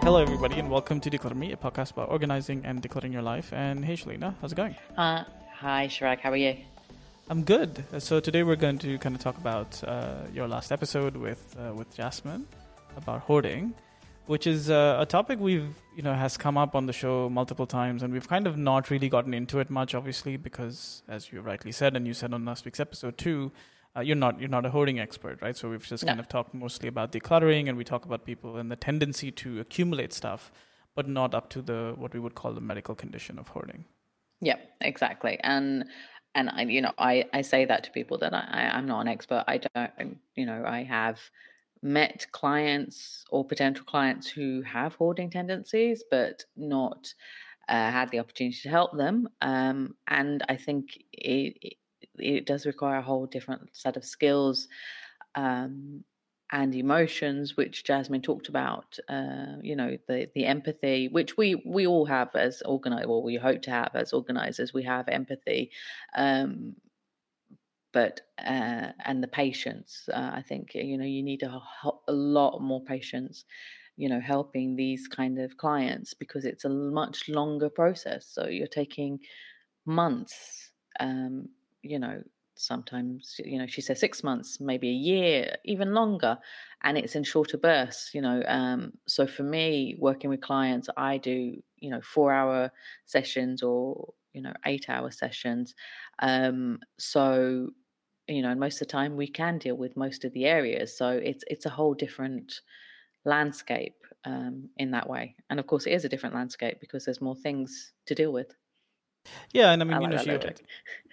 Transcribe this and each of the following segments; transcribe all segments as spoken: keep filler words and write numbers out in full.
Hello, everybody, and welcome to Declutter Me, a podcast about organizing and decluttering your life. And hey, Shalina, how's it going? Uh, hi, Chirag. How are you? I'm good. So today we're going to kind of talk about uh, your last episode with uh, with Jasmine about hoarding, which is uh, a topic we've you know has come up on the show multiple times, and we've kind of not really gotten into it much, obviously, because as you rightly said, and you said on last week's episode too. Uh, you're not you're not a hoarding expert, right? So we've just No. kind of talked mostly about decluttering, and we talk about people and the tendency to accumulate stuff, but not up to the what we would call the medical condition of hoarding. Yeah, exactly. And and I, you know, I I say that to people that I I- I'm not an expert. I don't, you know, I have met clients or potential clients who have hoarding tendencies, but not uh, had the opportunity to help them. Um, and I think it, it it does require a whole different set of skills um, and emotions, which Jasmine talked about. Uh, you know, the the empathy, which we we all have as organized, well, we hope to have as organizers. We have empathy, um, but uh, and the patience. Uh, I think you know you need a, ho- a lot more patience. You know, helping these kind of clients because it's a much longer process. So you're taking months. Um, you know, sometimes, you know, she says six months, maybe a year, even longer, and it's in shorter bursts, you know. Um, so for me, working with clients, I do, you know, four hour sessions or, you know, eight hour sessions. Um, so, you know, and most of the time we can deal with most of the areas. So it's it's a whole different landscape um, in that way. And of course, it is a different landscape because there's more things to deal with. Yeah, and I I mean, you like know, that she little joke.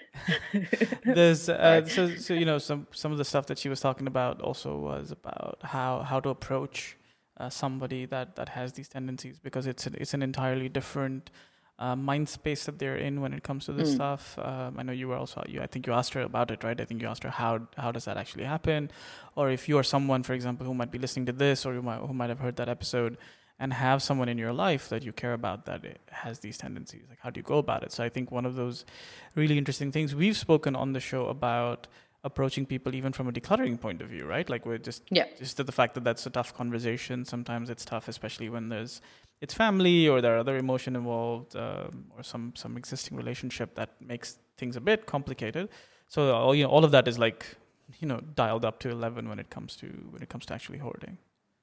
there's uh, Sorry. so so you know some some of the stuff that she was talking about also was about how how to approach uh, somebody that that has these tendencies, because it's an, it's an entirely different uh, mind space that they're in when it comes to this Mm. stuff. Um, I know you were also you I think you asked her about it, right? I think you asked her how how does that actually happen, or if you are someone, for example, who might be listening to this or who might who might have heard that episode and have someone in your life that you care about that it has these tendencies, like how do you go about it? So I think one of those really interesting things we've spoken on the show about approaching people even from a decluttering point of view, right? Like we're just Yeah. just to the fact that that's a tough conversation. Sometimes it's tough, especially when there's it's family or there are other emotion involved, um, or some some existing relationship that makes things a bit complicated. So all you know, all of that is like you know dialed up to eleven when it comes to when it comes to actually hoarding.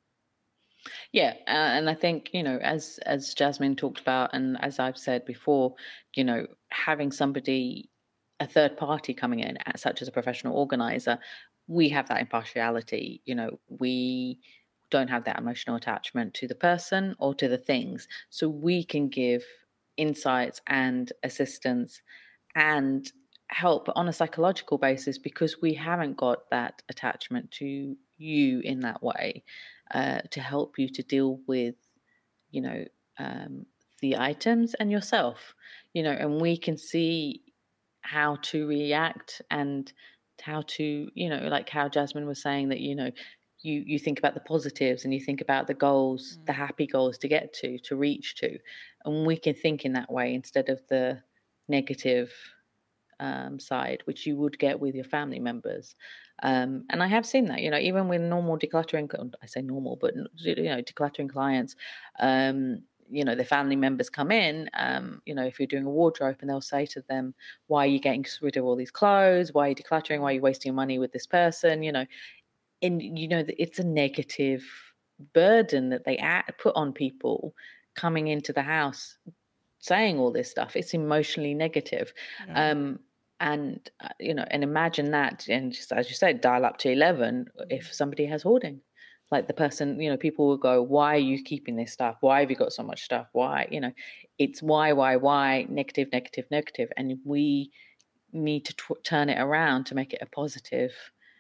Yeah, uh, and I think you know, as as Jasmine talked about, and as I've said before, you know, having somebody, a third party coming in, uh, such as a professional organizer, we have that impartiality. You know, we don't have that emotional attachment to the person or to the things, so we can give insights and assistance and help on a psychological basis because we haven't got that attachment to you in that way uh, to help you to deal with, you know, um, the items and yourself, you know, and we can see how to react and how to, you know, like how Jasmine was saying that, you know, you, you think about the positives and you think about the goals, the happy goals to get to, to reach to. And we can think in that way instead of the negative um, side, which you would get with your family members. Um, and I have seen that, you know, even with normal decluttering, I say normal, but, you know, decluttering clients, um, you know, the family members come in, um, you know, if you're doing a wardrobe and they'll say to them, why are you getting rid of all these clothes? Why are you decluttering? Why are you wasting your money with this person? You know, and, you know, it's a negative burden that they add, put on people coming into the house saying all this stuff. It's emotionally negative. Yeah. Um, and, uh, you know, and imagine that, and just as you said, dial up to eleven if somebody has hoarding. Like the person, you know, people will go, why are you keeping this stuff? Why have you got so much stuff? Why, you know, it's why, why, why, negative, negative, negative. And we need to t- turn it around to make it a positive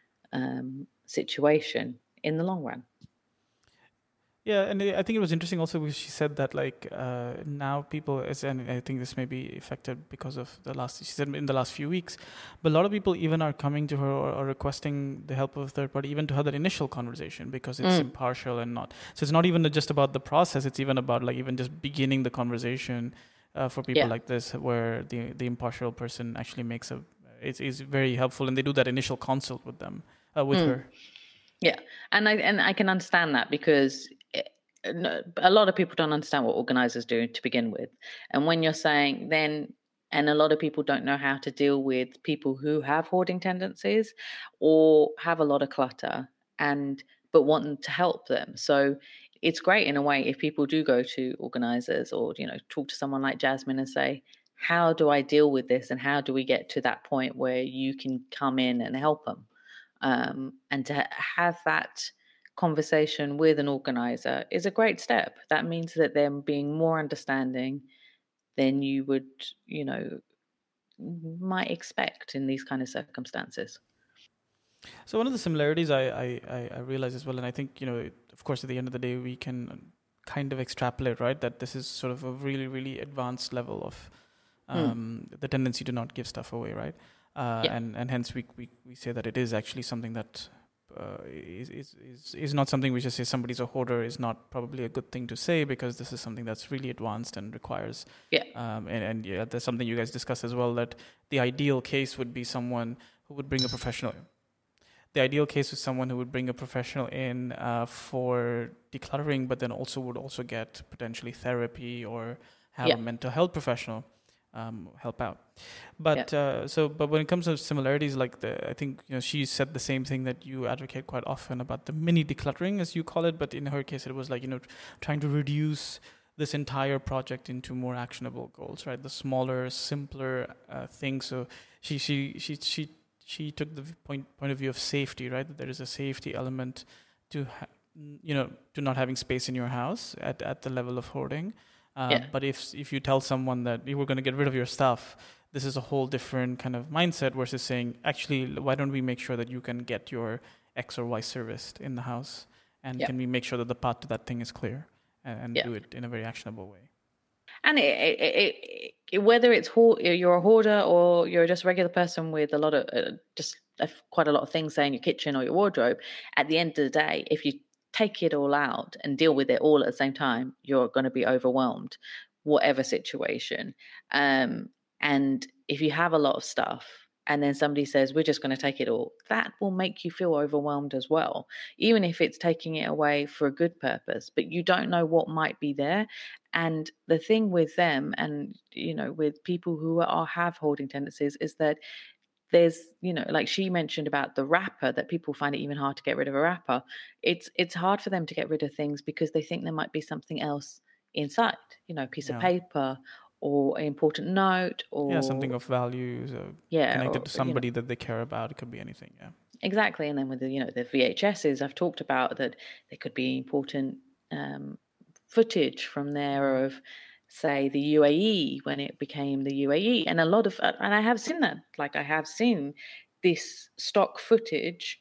um, situation in the long run. Yeah, and I think it was interesting also because she said that like uh, now people, is- and I think this may be affected because of the last, she said in the last few weeks, but a lot of people even are coming to her or, or requesting the help of a third party, even to have that initial conversation because it's Mm. impartial and not. So it's not even just about the process; it's even about like even just beginning the conversation uh, for people Yeah. like this, where the the impartial person actually makes a, it's is very helpful, and they do that initial consult with them, uh, with Mm. her. Yeah, and I and I can understand that because no, a lot of people don't understand what organizers do to begin with. And when you're saying then, and a lot of people don't know how to deal with people who have hoarding tendencies or have a lot of clutter and but want to help them. So it's great in a way if people do go to organizers or, you know, talk to someone like Jasmine and say, how do I deal with this? And how do we get to that point where you can come in and help them? Um, and to have that conversation with an organizer is a great step. That means that they're being more understanding than you would, you know, might expect in these kind of circumstances. So one of the similarities I, I, I I realize as well, and I think, you know, of course, at the end of the day, we can kind of extrapolate, right, that this is sort of a really, really advanced level of Mm. um, the tendency to not give stuff away, right? Uh, Yeah, and and hence we, we we say that it is actually something that uh, is, is is is not something we just say somebody's a hoarder is not probably a good thing to say, because this is something that's really advanced and requires yeah, um, and and yeah, there's something you guys discussed as well, that the ideal case would be someone who would bring a professional. The ideal case is someone who would bring a professional in uh, for decluttering, but then also would also get potentially therapy or have yeah, a mental health professional um, help out. yeah, But uh, so, but when it comes to similarities, like the, I think, you know, she said the same thing that you advocate quite often about the mini decluttering, as you call it. But in her case, it was like, you know, trying to reduce this entire project into more actionable goals, right? The smaller, simpler uh, things. So she she she she she took the point point of view of safety, right? That there is a safety element to ha- you know, to not having space in your house at, at the level of hoarding. Uh, yeah, but if if you tell someone that you were going to get rid of your stuff, this is a whole different kind of mindset versus saying, actually, why don't we make sure that you can get your X or Y serviced in the house, and yeah, can we make sure that the path to that thing is clear, and, and yeah. do it in a very actionable way. And it, it, it, it, whether it's hoard, you're a hoarder or you're just a regular person with a lot of uh, just a, quite a lot of things, say in your kitchen or your wardrobe, at the end of the day, if you take it all out and deal with it all at the same time, you're going to be overwhelmed, whatever situation. Um, and if you have a lot of stuff and then somebody says, we're just going to take it all, that will make you feel overwhelmed as well, even if it's taking it away for a good purpose, but you don't know what might be there. And the thing with them and, you know, with people who are have hoarding tendencies is that there's, you know, like she mentioned about the wrapper, that people find it even hard to get rid of a wrapper. It's it's hard for them to get rid of things because they think there might be something else inside, you know, a piece of Yeah. paper or an important note Yeah, or something of value, so yeah, connected or to you know, somebody that they care about. It could be anything. Yeah. exactly. And then with the, you know, the V H Ss I've talked about, that there could be important um, footage from there of, say, the U A E when it became the U A E, and a lot of, and I have seen that. Like I have seen this stock footage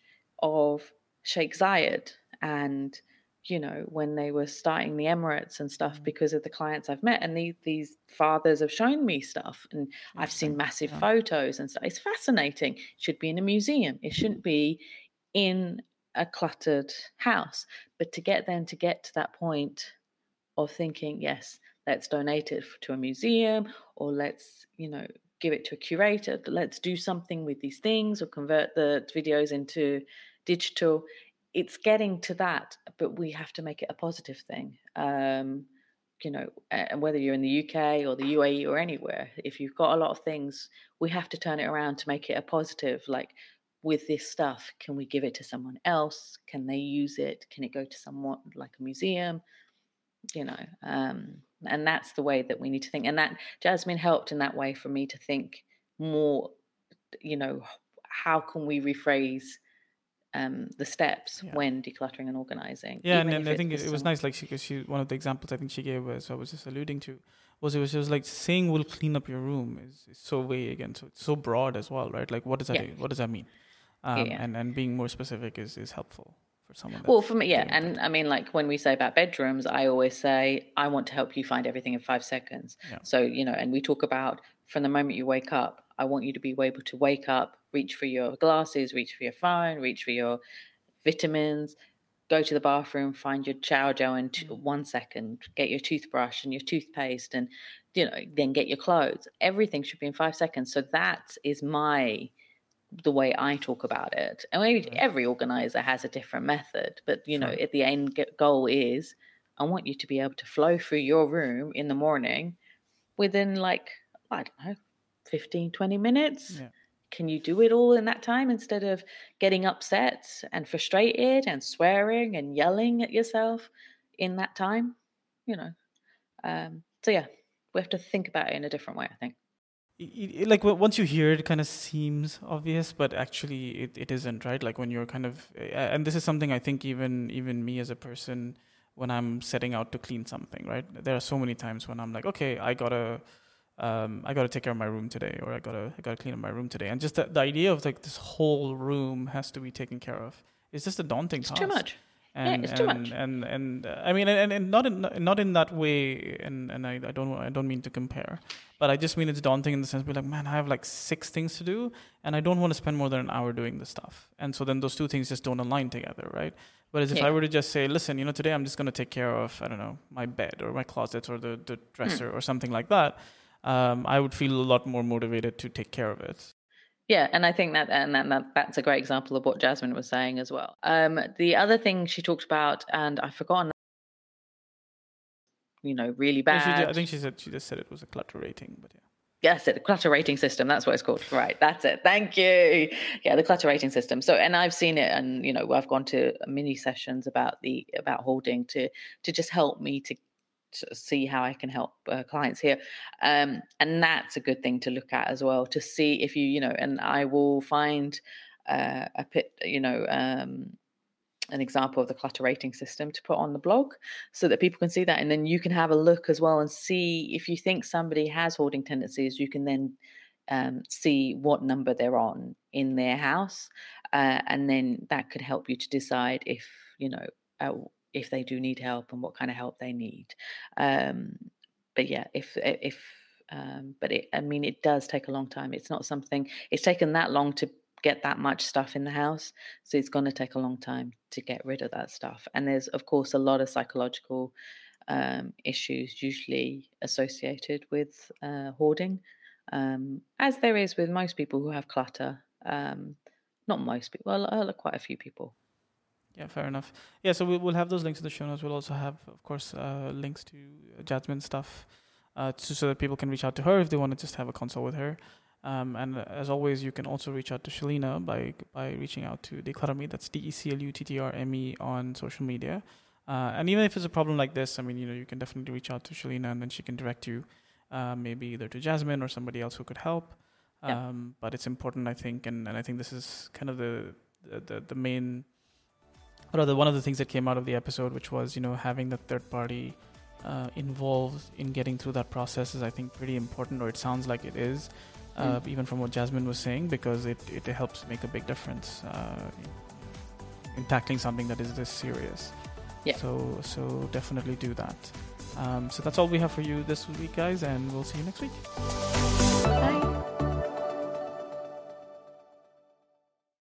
of Sheikh Zayed and, you know, when they were starting the Emirates and stuff, Mm. because of the clients I've met, and these these fathers have shown me stuff, and I've seen Interesting. massive Yeah. photos and stuff. It's fascinating. It should be in a museum. It shouldn't be in a cluttered house. But to get them to get to that point of thinking, yes, let's donate it to a museum, or let's, you know, give it to a curator, let's do something with these things or convert the videos into digital. It's getting to that, but we have to make it a positive thing. Um, you know, and whether you're in the U K or the U A E or anywhere, if you've got a lot of things, we have to turn it around to make it a positive. Like, with this stuff, can we give it to someone else? Can they use it? Can it go to someone like a museum? You know, um, and that's the way that we need to think. And that Jasmine helped in that way for me to think more, you know, how can we rephrase um, the steps Yeah. when decluttering and organizing, Yeah, and, even and if I it's think with it, it was someone. nice. Like she, cause she, one of the examples I think she gave was I was just alluding to was it was just like saying we'll clean up your room is, is so vague and so it's so broad as well, right? Like what does that Yeah, what does that mean? yeah, Um, yeah. and and being more specific is is helpful for someone Well, that's for me, yeah. getting into And it. I mean, like when we say about bedrooms, I always say, I want to help you find everything in five seconds. Yeah. So, you know, and we talk about from the moment you wake up, I want you to be able to wake up, reach for your glasses, reach for your phone, reach for your vitamins, go to the bathroom, find your shower gel in t- Mm. one second, get your toothbrush and your toothpaste, and, you know, then get your clothes. Everything should be in five seconds. So that is my the way I talk about it. And maybe Right. every organizer has a different method, but you know, Sure. at the end goal is I want you to be able to flow through your room in the morning within like, I don't know, fifteen, twenty minutes. Yeah. Can you do it all in that time instead of getting upset and frustrated and swearing and yelling at yourself in that time? You know, um, so yeah, we have to think about it in a different way, I think. It- it- like w- once you hear it, it kind of seems obvious, but actually it, it isn't, right? Like when you're kind of, uh, and this is something I think even even me as a person, when I'm setting out to clean something, right? There are so many times when I'm like, okay, I gotta, um, I gotta take care of my room today, or I gotta, I gotta clean up my room today, and just the, the idea of like this whole room has to be taken care of is just a daunting It's task. too much. And, Yeah, it's too and, much. and and uh, I mean, and, and not in not in that way, and and I, I don't I don't mean to compare, but I just mean it's daunting in the sense, be like, man, I have like six things to do, and I don't want to spend more than an hour doing this stuff, and so then those two things just don't align together, right? Whereas if Yeah. I were to just say, listen, you know, today I'm just going to take care of, I don't know, my bed or my closet or the the dresser or something like that, um, I would feel a lot more motivated to take care of it. Yeah, and I think that and that, that that's a great example of what Jasmine was saying as well. Um, the other thing she talked about, and I've forgotten, you know, really No, she ju- I bad. think she said she just said it was a clutter rating, but yeah. Yes, the clutter rating system. That's what it's called. Right. That's it. Thank you. Yeah, the clutter rating system. So, and I've seen it, and you know, I've gone to mini sessions about the about hoarding to to just help me to, to see how I can help uh, clients here, um, and that's a good thing to look at as well to see if you you know. And I will find uh, a pit, you know. Um, an example of the clutter rating system to put on the blog so that people can see that, and then you can have a look as well and see if you think somebody has hoarding tendencies. You can then um, see what number they're on in their house, uh, and then that could help you to decide if you know uh, if they do need help and what kind of help they need. Um, but yeah, if if um, but it, I mean, it does take a long time. It's not something. It's taken that long to get that much stuff in the house, so it's going to take a long time to get rid of that stuff. And there's of course a lot of psychological um, issues usually associated with uh, hoarding, um, as there is with most people who have clutter. Um, not most people, well, uh, quite a few people. Yeah, fair enough. Yeah, so we, we'll have those links in the show notes. We'll also have, of course, uh, links to Jasmine's stuff, uh, to, so that people can reach out to her if they want to just have a consult with her. Um, and uh, as always, you can also reach out to Shalina by by reaching out to Declutter Me. That's D E C L U T T R M E on social media. Uh, and even if it's a problem like this, I mean, you know, you can definitely reach out to Shalina, and then she can direct you, uh, maybe either to Jasmine or somebody else who could help. Um, Yeah. But it's important, I think, and, and I think this is kind of the the, the, the main, or rather one of the things that came out of the episode, which was, you know, having the third party uh, involved in getting through that process is, I think, pretty important, or it sounds like it is. Uh, mm. Even from what Jasmine was saying, because it, it helps make a big difference uh, in, in tackling something that is this serious. Yeah. So so definitely do that. Um, so that's all we have for you this week, guys, and we'll see you next week.